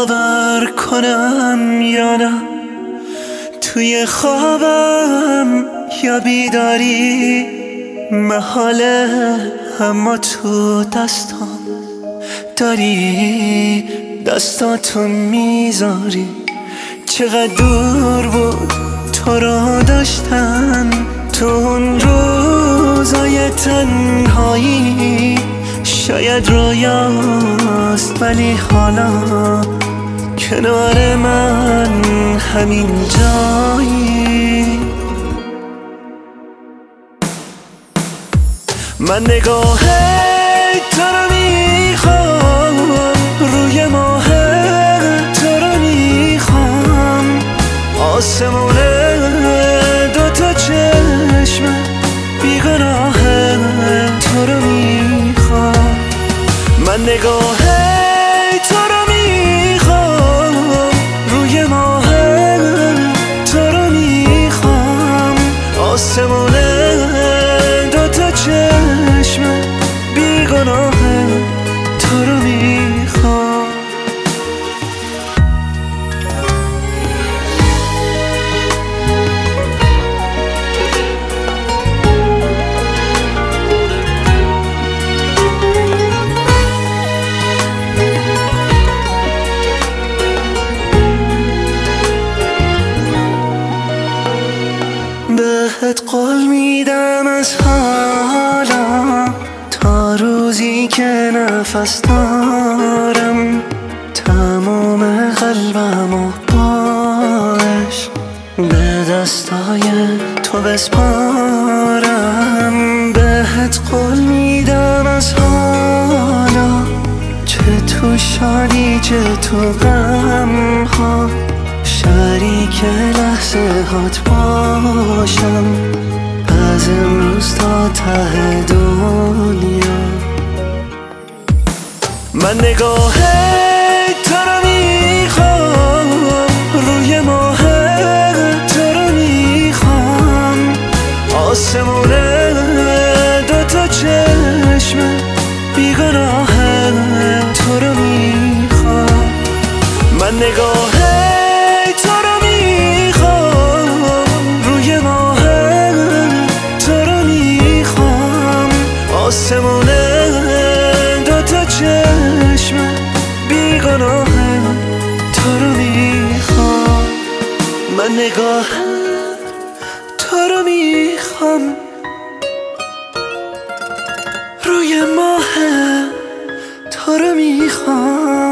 باور کنم یا نه، توی خوابم یا بیداری محاله، اما تو دستام داری، دستاتو میذاری. چقدر دور بود تو رو داشتن تو اون روزای تنهایی، شاید رویاست ولی حالا کنار من همین جایی. من نگاه تو رو میخوام، روی ماه تو رو میخوام، آسمون دوتا چشم بیگناه تو رو میخوام. من نگاه تو رو میخوام، روی ماه تو رو میخوام، آسمون دوتا چشم بیگناه تو رو میخوام. بهت قول میدم از حالا تا روزی که نفس دارم، تمام قلبم و باش به دستای تو بسپارم. بهت قول میدم از حالا چه تو شادی چه تو غم ها، شریک لحظه هات باشم از امروز تا ته دنیا. من نگاه تو رو میخوام، روی ماه تو رو میخوام، آسمون دوتا چشم بیگناه تو رو میخوام. من نگاه تو رو میخوام، روی ماه تو رو میخوام، آسمون دوتا چشم بیگناه تو رو میخوام. من نگاه تو رو میخوام، روی ماه تو رو میخوام،